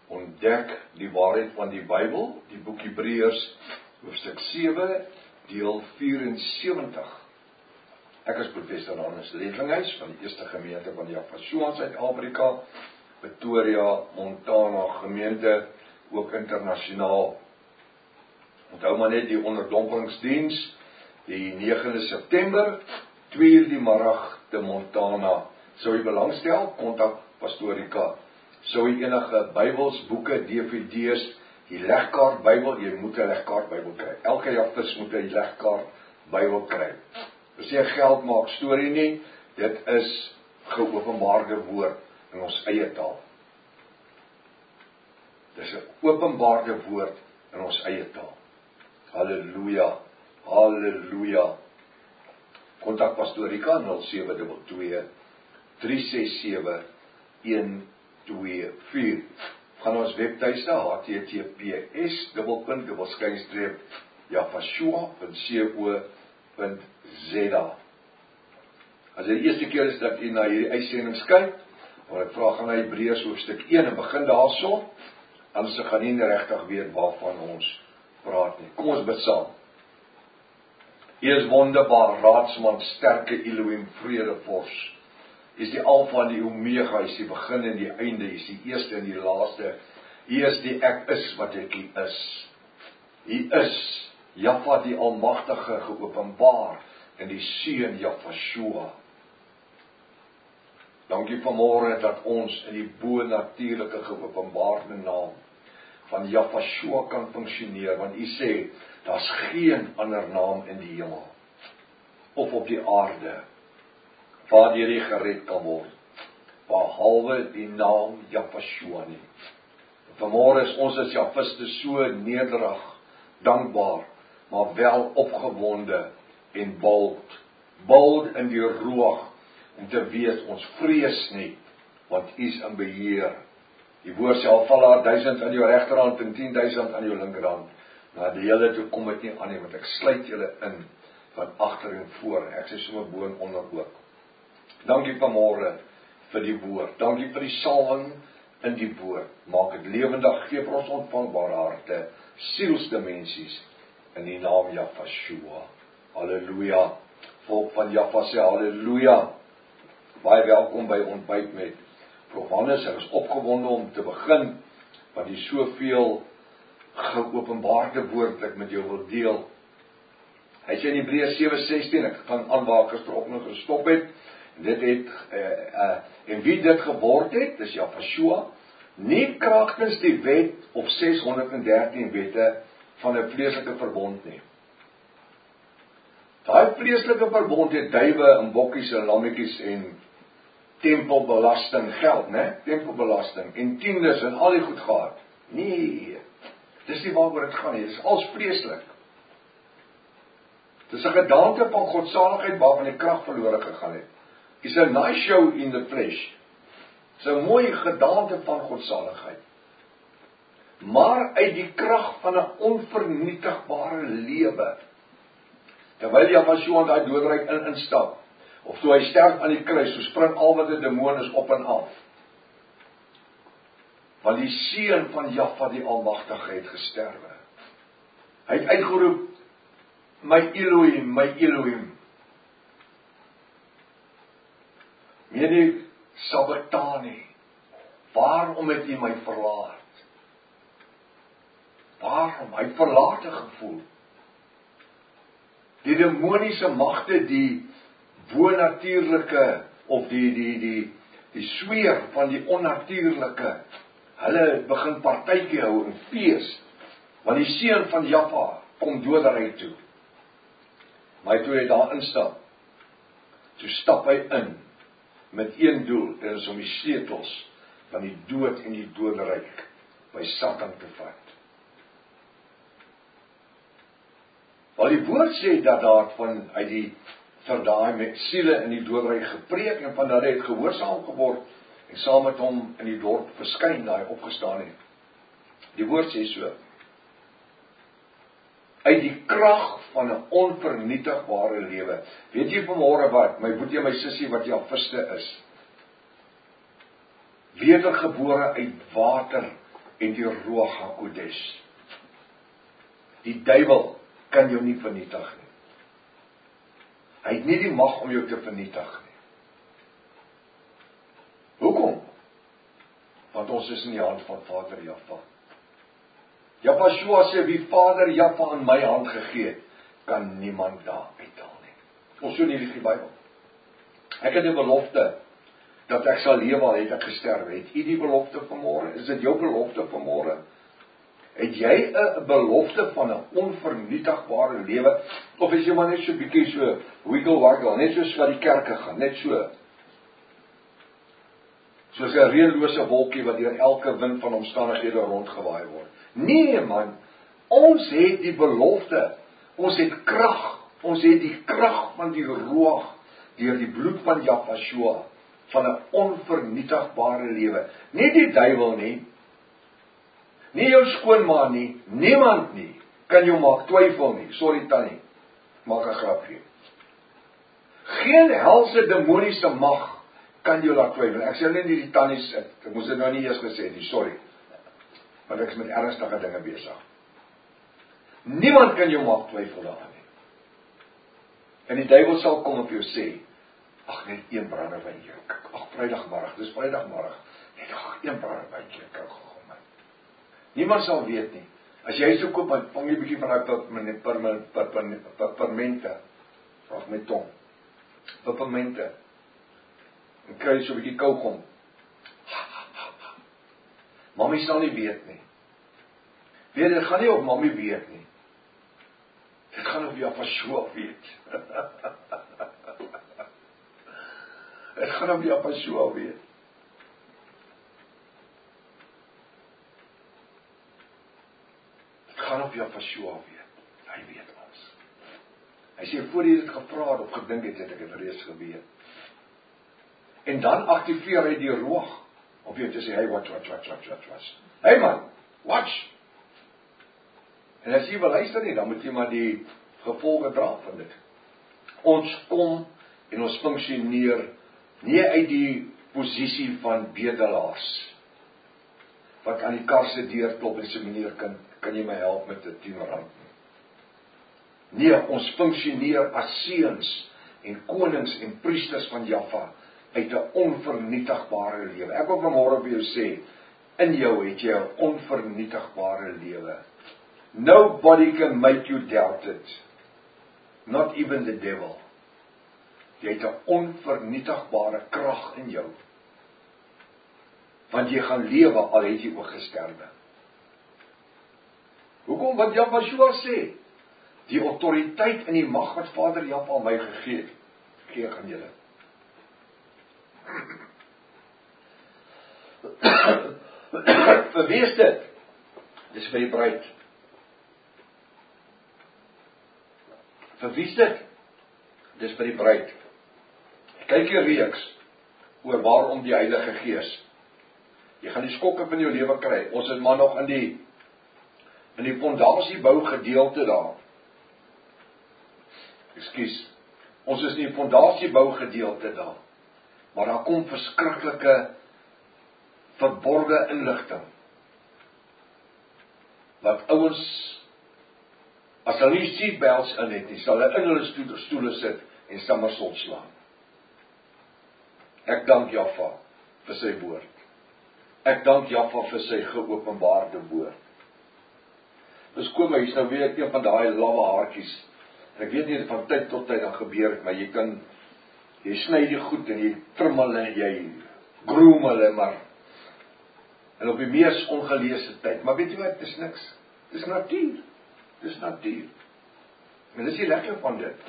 Ontdek die waarheid van die Bybel, die boek Hebreërs, hoofstuk 7, deel 74. Ek is professor Hannes Redlinghuis van die Eerste Gemeente van Jaffa Suid-Afrika, Pretoria, Montana gemeente, ook internasionaal. Onthou maar net die onderdompingsdiens, die 9de September, 2:00 die middag te Montana. Sou jy belangstel, kontak Pastorika. Sou jy enige Bybels, boeke, DVD's, die legkaart Bybel, jy moet 'n legkaart Bybel kry. Elke jaftis moet 'n legkaart Bybel kry. Dis nie 'n geld maak storie nie, dit is geopenbaarde woord in ons eie taal. Dis 'n openbaarde woord in ons eie taal. Halleluja, halleluja. Kontak Pastorika 0722 367 124. Gaan ons webtuiste https://jaffashua.co.za. As dit die eerste keer is dat jy na hierdie uitsendings kyk, maar ek vra gaan na Hebreërs hoofstuk 1 en begin daarso, anders gaan nie regtig weet waarvan ons praat nie. Kom ons bid saam. U is wonderbaar, raadsman, sterke Elohim, vredevors. U is die Alfa en die Omega, U is die begin en die einde, U is die eerste en die laaste. U is die ek is wat ek is. U is Jaffa die Almagtige geopenbaar in die Seun Jaffashua. Dankie vanmôre dat ons in die bo-natuurlike geopenbaarde naam van Jaffashua kan funksioneer, want U sê, daar's geen ander naam in die hemel of op die aarde waardeur jy gered kan word, behalwe die naam Jaffashua nie. Vanmôre is ons as Jaffiste so nederig, dankbaar, maar wel opgewonde en bold in die roeg, om te weet, ons vrees nie, want U is in beheer. Die woord sê, al val daar 1000 aan jou regterhand en 10.000 aan jou linkerhand, maar die hele toe kom dit nie aan nie, want ek sluit julle in, van agter en voor, ek sê sommer bo en onder ook. Dankie vanmôre vir die woord, dankie vir die salwing in die woord, maak het lewendig, gee vir ons ontvangbare harte, sielsdimensies, in die naam Jaffashua. Halleluja, volk van Jaffa sê halleluja, baie welkom by ontbyt met Prof. Hannes, ek is opgewonde om te begin, want die soveel geopenbaarde woord ek met jou wil deel. Hy sê in Hebreërs 7:16, ek gaan aan waar ek gisteroggend gestop het, en dit het, en wie dit geword het, dis Jaffashua, nie kragtens die wet of 613 wette van 'n vleeslike verbond nie. Daai vleeslike verbond het duwe en bokkies en lammetjies en tempelbelasting geld, né? Tempelbelasting en tiendes en al die goed gehad. Nee, dis nie waaroor dit gaan nie, dis als vleeslik. Dis 'n gedaante van godsaligheid waarvan die krag verlore gegaan het. It's a nice show in the flesh. Dis 'n mooi gedaante van godsaligheid. Maar uit die krag van 'n onvernietigbare lewe, terwyl Jaffashua in daai doodryk instap, of toe hy sterf aan die kruis, so spring al wat 'n demoon is op en af. Want die Seun van Jaffa die Almagtige het gesterwe. Hy het uitgeroep, my Elohim, my Elohim. Mene Sabbatani, waarom het U my verlaat? Waarom? Hy het verlate gevoel. Die demoniese magte, die bo-natuurlike, of die sweer van die onnatuurlike, hulle begin partytjie hou en fees, want die Seun van Jaffa kom doderyk toe. Maar toe hy daar instap, toe stap hy in, met een doel, en is om die sleutels van die dood en die doderyk by Satan te vat. Want die woord sê dat daar van uit die vir daai met siele in die doodryk gepreek, en van dat hy het gehoorsaam geword, en saam met hom in die dorp verskyn, daai opgestaan het. Die woord sê so, uit die krag van 'n onvernietigbare lewe. Weet jy vanmôre wat, my boetie en my sussie wat Jaffiste is, wedergebore uit water en die Ruach HaKodesh. Die duiwel kan jou nie vernietig nie. Hy het nie die mag om jou te vernietig nie. Hoekom? Want ons is in die hand van Vader Jahwe. Jahwe sê, wie Vader Jahwe aan my hand gegee het, kan niemand daar uithaal nie. Ons so nie die Bybel. Ek het die belofte, dat ek sal lewe al het ek gesterf. Het u die belofte vanmôre? Is dit jou belofte vanmôre? Het jy 'n belofte van 'n onvernietigbare lewe? Of is jy maar net so bietjie so wiggle-waggle, net soos wat die kerke gaan, net so? Soos 'n reënlose wolkie wat deur elke wind van omstandighede rondgewaai word. Nee man, ons het die belofte, ons het krag, ons het die krag van die Ruach, deur die bloed van Jahwe, van 'n onvernietigbare lewe. Nie die duiwel nie, nie jou skoonma nie, niemand nie, kan jou maak twyfel nie, sorry tannie, maak 'n grapjie. Geen helse demoniese mag kan jou laat twyfel. Ek sê nie die tannies, ek moes dit nou nie eers gesê nie, sorry, want ek is met ernstige dinge besig. Niemand kan jou maak twyfel daaraan nie. En die duiwel sal kom op jou sê, ag net een brandewyntjie, ag Vrydagmiddag, dis Vrydagmiddag, net een brandewyntjie, ek hou gou man. Niemand sal weet nie. As jy so koop, vang jy 'n bietjie van daai peppermente, vraag my tong, peppermente, en kry so 'n bietjie kougom. Mami sal nie weet nie. Weet, dit gaan nie op mami weet nie. Dit gaan op Jahwe weet. Dit gaan op Jahwe weet. Dit gaan op Jahwe weet. Hy weet ons. Hy sê, voor jy dit gevra het of gedink het, het ek dit reeds geweet. En dan aktiveer hy die Ruach, of jy te sê, hey, watch. Hey man, watch. En as jy wil luister nie, dan moet jy maar die gevolge dra van dit. Ons kom en ons funksioneer nie uit die posisie van bedelaars, wat aan die kar se deur klop en sê, meneer, kan jy my help met 'n R10? Nee, ons funksioneer as seuns en konings en priesters van Jahwe, uit 'n onvernietigbare lewe. Ek wil vanmôre vir jou sê, in jou het jy 'n onvernietigbare lewe. Nobody can make you doubt it. Not even the devil. Jy het 'n onvernietigbare krag in jou. Want jy gaan lewe al het jy ook gesterwe. Hoekom? Wat Jahwe sê, die autoriteit en die mag wat Vader Jahwe aan my gegee het, gee ek aan julle. Verwees dit. Dis vir die bruid. Verwees dit. Dis vir die bruid. Kyk hier reeks oor waarom die Heilige Gees. Jy gaan die skokke van jou lewe kry. Ons is maar nog in die fondasiebou gedeelte daar. Ekskuus. Ons is in die fondasiebou gedeelte daar. Maar daar kom verskriklike verborgde inligting. Wat ouens, as hulle nie seatbelts in het nie, sal hulle in hulle stoele sit en somersault slaan. Ek dank Jahwe vir sy woord. Ek dank Jahwe vir sy geopenbaarde woord. Dus kom maar, hier's nou weer een van daai lawwe haartjies. En ek weet nie, van tyd tot tyd dan gebeur het, maar jy sny die goed en jy trim hulle en jy groom hulle, maar en op die mees ongeleese tyd. Maar weet jy wat, dis niks. Dis natuur. Dis natuur. En dis die lekker van dit.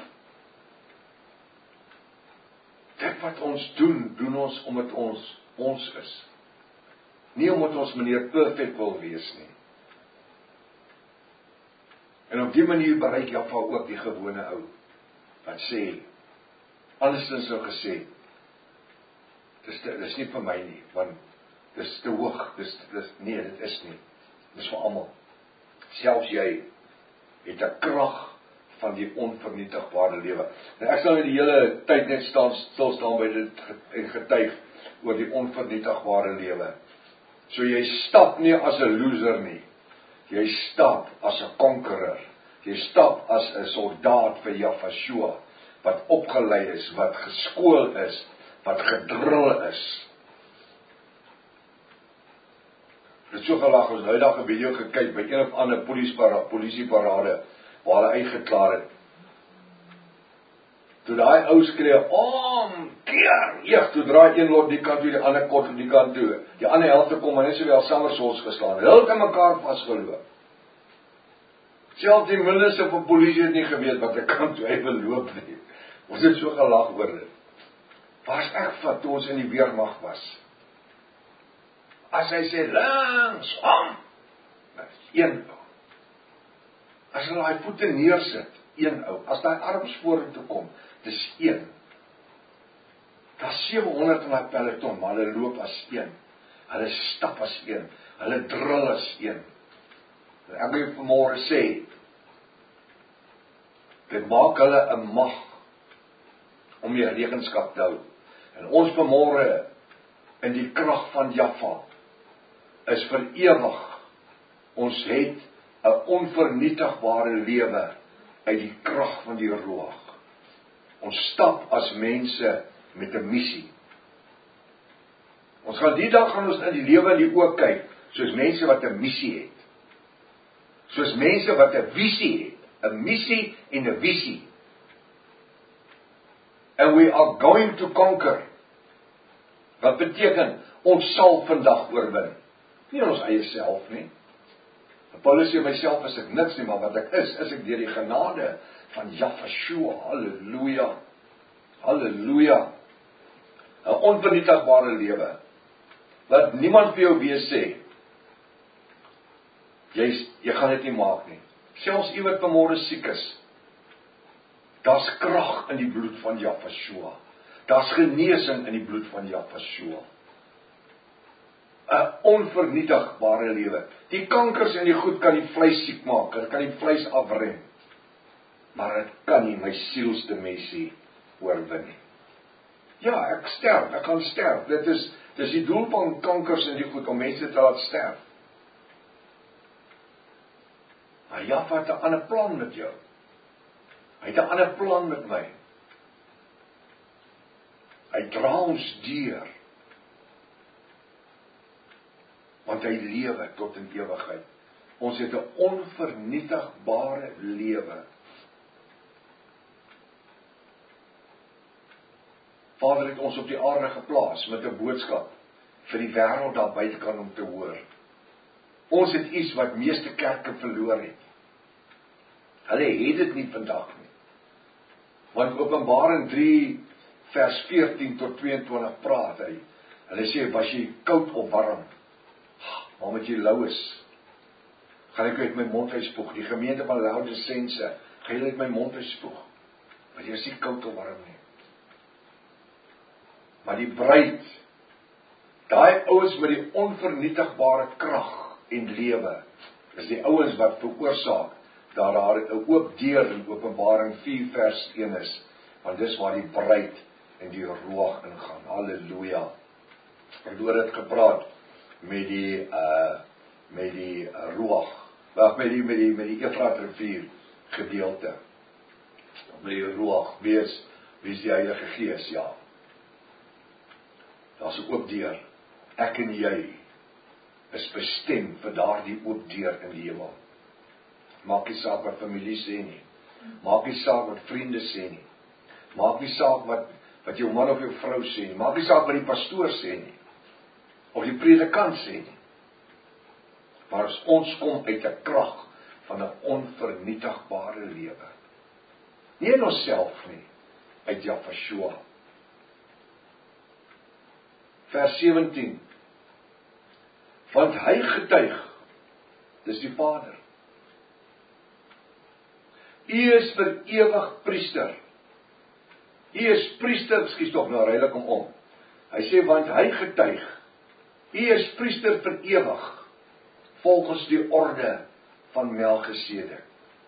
Dit wat ons doen ons omdat ons is. Nie omdat ons meneer perfect wil wees nie. En op die manier bereik Jahwe ook die gewone ou, wat sê, andersins sou gesê, dis nie vir my nie, want dis te hoog, nee, dit is nie, dis vir almal. Selfs jy het 'n krag van die onvernietigbare lewe. En ek sal die hele tyd net stil staan by dit en getuig oor die onvernietigbare lewe. So jy stap nie as 'n loser nie. Jy stap as 'n konqueror. Jy stap as 'n soldaat vir Jafashua, wat opgelei is, wat geskool is, wat gedrill is. Dit is so gelag, ons nou dag 'n video gekyk by een of ander polisieparade, waar hulle uitgeklaar het. Toe daai ou skree, keer, toe draai een lot die kant toe, die ander kant die kant toe. Die ander helfte kom maar net so wel somersaults geslaan. Hulle het mekaar vasgeloop. Selfs die minister van polisie het nie geweet wat 'n kant toe hy wil loop nie. Ons het so gelag oor dit. Waar's ek vat toe ons in die weermag was? As hy sê links, om, dis een ou. As hulle daai voete neersit, een ou. As daai arms vorentoe kom, dis een. Daar's 700 in daai peloton, maar hulle loop as een. Hulle stap as een. Hulle drill as een. Ek wil vanmôre sê, dit maak hulle 'n mag om die rekenskap te hou. En ons vanmôre in die krag van Jaffa is vir ewig. Ons het 'n onvernietigbare lewe uit die krag van die Ruach. Ons stap as mense met 'n missie. Ons gaan die dag gaan ons in die lewe in die oë kyk, soos mense wat 'n missie het. Soos mense wat 'n visie het. 'n missie en 'n visie. And we are going to conquer. Wat beteken, ons sal vandag oorwin. Nie ons eie self nie. Paulus sê, myself is ek niks nie, maar wat ek is ek deur die genade van Jafashua. Halleluja. Halleluja. 'n Onvernietigbare lewe. Wat niemand vir jou weer sê, jy gaan dit nie maak nie. Selfs u wat vanmôre siek is, daar's krag in die bloed van Jafashua. Daar's genesing in die bloed van Jafashua. 'n Onvernietigbare lewe. Die kankers en die goed kan die vleis siek maak, dit kan die vleis afrem. Maar dit kan nie my sielsdimensie oorwin nie. Ja, ek gaan sterf. Dis die doel van kankers en die goed, om mense te laat sterf. Maar Jaffa het 'n ander plan met jou. Hy het 'n ander plan met my. Hy dra ons deur. Want hy lewe tot in ewigheid. Ons het 'n onvernietigbare lewe. Vader het ons op die aarde geplaas met 'n boodskap vir die wêreld daar buitekant om te hoor. Ons het iets wat meeste kerke verloor het. Hulle het dit nie vandag nie. Want Openbaring 3 vers 14 tot 22 praat hy. Hulle sê, was jy koud of warm? Maar met jy lou is, gaan ek uit my mond uitspoeg. Die gemeente van Laodicense, gaan jy uit my mond uitspoeg. Want jy is nie koud of warm nie. Maar die bruid, daai ouens met die onvernietigbare krag en lewe, is die ouens wat veroorsaak dat daar 'n oop deur in Openbaring 4 vers 1 is, want dis waar die bruid en die Ruach ingaan. Halleluja. Verloor het gepraat met die Ruach, met die Efrat rivier gedeelte. Met die Ruach, wie is die Heilige Gees, ja. Daar's 'n oop deur. Ek en jy is bestem vir daardie oop deur in die hemel. Maak nie saak wat familie sê nie. Maak nie saak wat vriende sê nie. Maak nie saak wat jou man of jou vrou sê nie. Maak nie saak wat die pastoor sê nie. Of die predikant sê nie. Maar as ons kom uit 'n krag van 'n onvernietigbare lewe. Nie in onsself nie, uit Jafashua. Vers 17. Want hy getuig, dis die Vader. U is vir ewig priester. U is priester, ekskuus tog, nou ruil ek hom om. Hy sê, want hy getuig, u is priester vir ewig, volgens die orde van Melchisedek.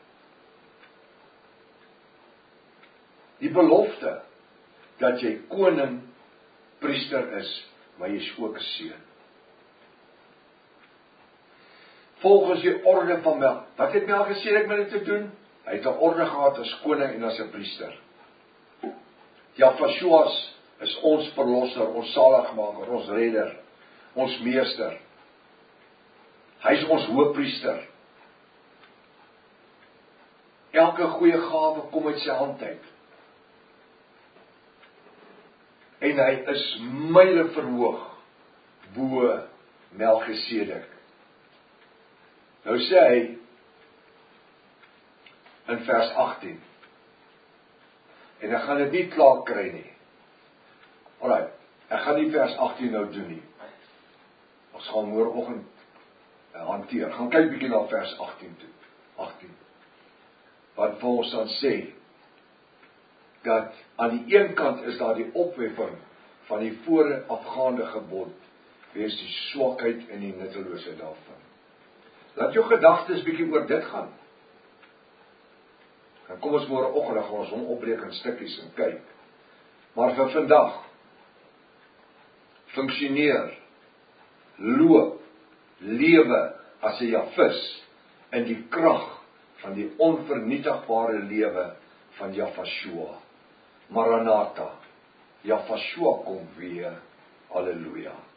Die belofte, dat jy koning, priester is, maar jy is ook 'n seun. volgens die orde van Melchisedek. Wat het Melchisedek met dit te doen? Hy het 'n orde gehad as koning en as 'n priester. Jahweh is ons verlosser, ons saligmaker, ons redder, ons meester. Hy is ons hoëpriester. Elke goeie gawe kom uit sy hand uit. En hy is myle verhoog bo Melchisedek. Nou sê hy in vers 18, en ek gaan dit nie klaar kry nie. Alright, ek gaan nie vers 18 nou doen nie. Ons gaan môreoggend hanteer. Gaan kyk bietjie na vers 18 toe. 18. Wat vir ons dan sê, dat aan die een kant is daar die opweffing van die voorafgaande gebod, wees die swakheid en die nutteloosheid daarvan. Laat jou gedagtes bietjie oor dit gaan. Dan kom ons môreoggend, dan gaan ons hom opbreek in stukkies en kyk. Maar vir vandag, funksioneer, loop, lewe as 'n Jahwis in die krag van die onvernietigbare lewe van Jahweh. Maranatha, Jahweh kom weer. Halleluja.